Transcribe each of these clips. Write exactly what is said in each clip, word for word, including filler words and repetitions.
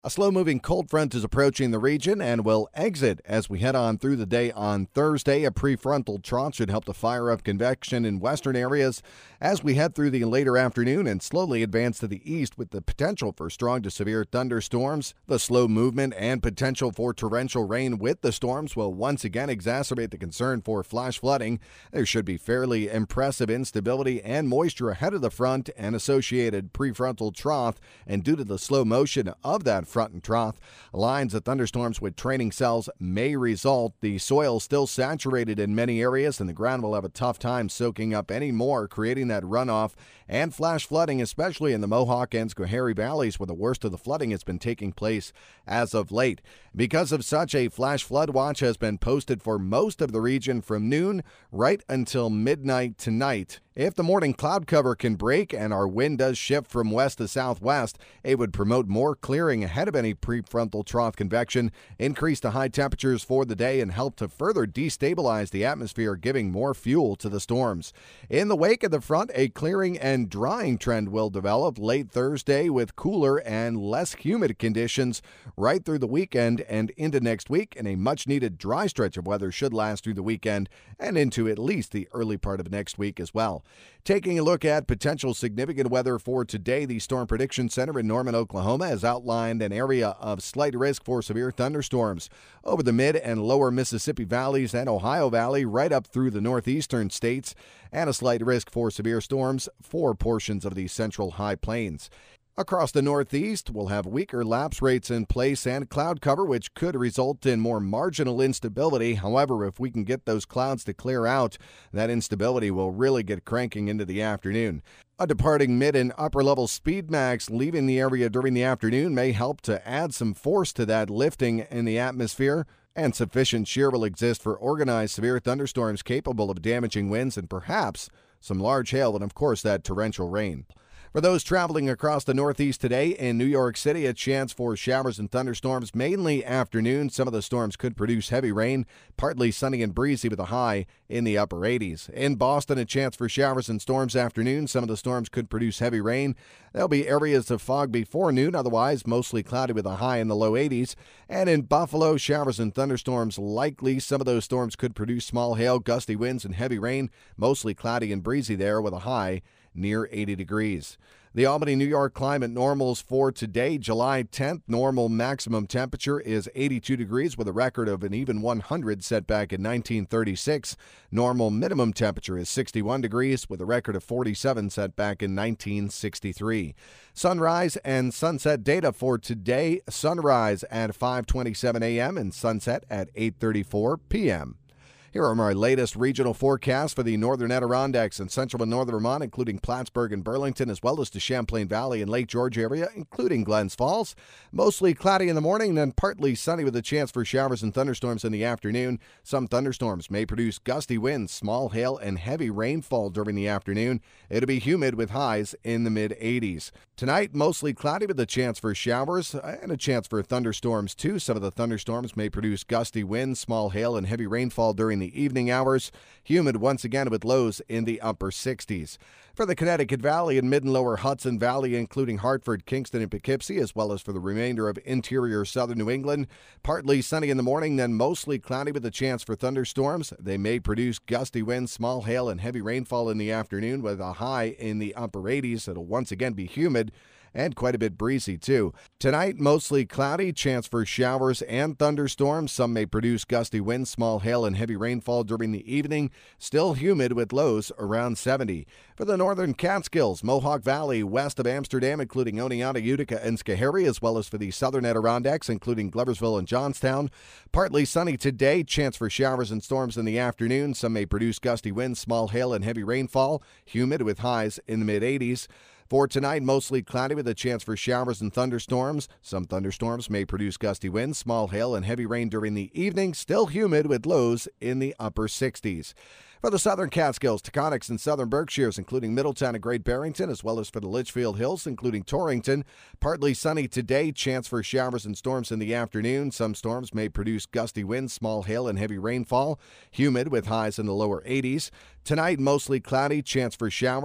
A slow-moving cold front is approaching the region and will exit as we head on through the day on Thursday. A prefrontal trough should help to fire up convection in western areas as we head through the later afternoon and slowly advance to the east with the potential for strong to severe thunderstorms. The slow movement and potential for torrential rain with the storms will once again exacerbate the concern for flash flooding. There should be fairly impressive instability and moisture ahead of the front and associated prefrontal trough, and due to the slow motion of that front and trough, lines of thunderstorms with training cells may result. The soil still saturated in many areas, and the ground will have a tough time soaking up any more, creating that runoff and flash flooding, especially in the Mohawk and Schoharie valleys, where the worst of the flooding has been taking place as of late. Because of such, a flash flood watch has been posted for most of the region from noon right until midnight tonight. If the morning cloud cover can break and our wind does shift from west to southwest, it would promote more clearing ahead of any prefrontal trough convection, increase the high temperatures for the day, and help to further destabilize the atmosphere, giving more fuel to the storms. In the wake of the front, a clearing and drying trend will develop late Thursday with cooler and less humid conditions right through the weekend and into next week, and a much-needed dry stretch of weather should last through the weekend and into at least the early part of next week as well. Taking a look at potential significant weather for today, the Storm Prediction Center in Norman, Oklahoma, has outlined an area of slight risk for severe thunderstorms over the mid and lower Mississippi valleys and Ohio Valley right up through the northeastern states, and a slight risk for severe storms for portions of the central high plains. Across the northeast, we'll have weaker lapse rates in place and cloud cover, which could result in more marginal instability. However, if we can get those clouds to clear out, that instability will really get cranking into the afternoon. A departing mid and upper level speed max leaving the area during the afternoon may help to add some force to that lifting in the atmosphere, and sufficient shear will exist for organized severe thunderstorms capable of damaging winds and perhaps some large hail and, of course, that torrential rain. For those traveling across the Northeast today, in New York City, a chance for showers and thunderstorms, mainly afternoon. Some of the storms could produce heavy rain, partly sunny and breezy with a high in the upper eighties. In Boston, a chance for showers and storms afternoon. Some of the storms could produce heavy rain. There'll be areas of fog before noon, otherwise mostly cloudy with a high in the low eighties. And in Buffalo, showers and thunderstorms likely. Some of those storms could produce small hail, gusty winds, and heavy rain, mostly cloudy and breezy there with a high near eighty degrees. The Albany, New York climate normals for today, July tenth. Normal maximum temperature is eighty-two degrees with a record of an even one hundred set back in nineteen thirty-six. Normal minimum temperature is sixty-one degrees with a record of forty-seven set back in nineteen sixty-three. Sunrise and sunset data for today. Sunrise at five twenty-seven a.m. and sunset at eight thirty-four p.m. Here are my latest regional forecasts for the northern Adirondacks and central and northern Vermont, including Plattsburgh and Burlington, as well as the Champlain Valley and Lake George area, including Glens Falls. Mostly cloudy in the morning, then partly sunny with a chance for showers and thunderstorms in the afternoon. Some thunderstorms may produce gusty winds, small hail, and heavy rainfall during the afternoon. It'll be humid with highs in the mid eighties. Tonight, mostly cloudy with a chance for showers and a chance for thunderstorms, too. Some of the thunderstorms may produce gusty winds, small hail, and heavy rainfall during the evening hours. Humid once again with lows in the upper sixties. For the Connecticut Valley and mid and lower Hudson Valley, including Hartford, Kingston, and Poughkeepsie, as well as for the remainder of interior southern New England, partly sunny in the morning, then mostly cloudy with a chance for thunderstorms. They may produce gusty winds, small hail, and heavy rainfall in the afternoon with a high in the upper eighties. It'll once again be humid and quite a bit breezy, too. Tonight, mostly cloudy, chance for showers and thunderstorms. Some may produce gusty winds, small hail, and heavy rainfall during the evening. Still humid with lows around seventy. For the northern Catskills, Mohawk Valley, west of Amsterdam, including Oneonta, Utica, and Schoharie, as well as for the southern Adirondacks, including Gloversville and Johnstown. Partly sunny today, chance for showers and storms in the afternoon. Some may produce gusty winds, small hail, and heavy rainfall. Humid with highs in the mid eighties. For tonight, mostly cloudy with a chance for showers and thunderstorms. Some thunderstorms may produce gusty winds, small hail, and heavy rain during the evening. Still humid with lows in the upper sixties. For the southern Catskills, Taconics, and southern Berkshires, including Middletown and Great Barrington, as well as for the Litchfield Hills, including Torrington, partly sunny today, chance for showers and storms in the afternoon. Some storms may produce gusty winds, small hail, and heavy rainfall. Humid with highs in the lower eighties. Tonight, mostly cloudy, chance for showers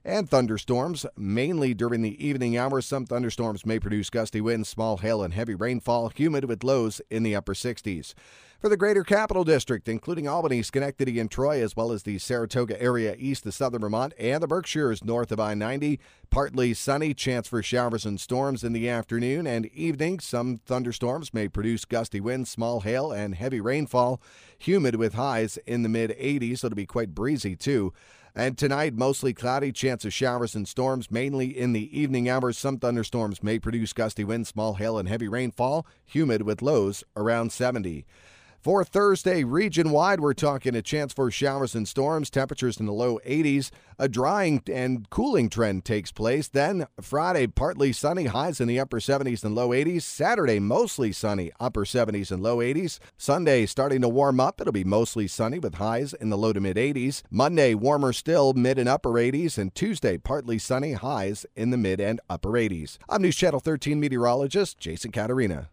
And thunderstorms, mainly during the evening hours. Some thunderstorms may produce gusty winds, small hail, and heavy rainfall, humid with lows in the upper sixties. For the Greater Capital District, including Albany, Schenectady, and Troy, as well as the Saratoga area east of southern Vermont and the Berkshires north of I ninety, partly sunny, chance for showers and storms in the afternoon and evening. Some thunderstorms may produce gusty winds, small hail, and heavy rainfall, humid with highs in the mid eighties, so it'll be quite breezy too. And tonight, mostly cloudy, chance of showers and storms, mainly in the evening hours. Some thunderstorms may produce gusty winds, small hail, and heavy rainfall, humid with lows around seventy. For Thursday, region-wide, we're talking a chance for showers and storms, temperatures in the low eighties. A drying and cooling trend takes place. Then Friday, partly sunny, highs in the upper seventies and low eighties. Saturday, mostly sunny, upper seventies and low eighties. Sunday, starting to warm up. It'll be mostly sunny with highs in the low to mid eighties. Monday, warmer still, mid and upper eighties. And Tuesday, partly sunny, highs in the mid and upper eighties. I'm News Channel thirteen meteorologist Jason Caterina.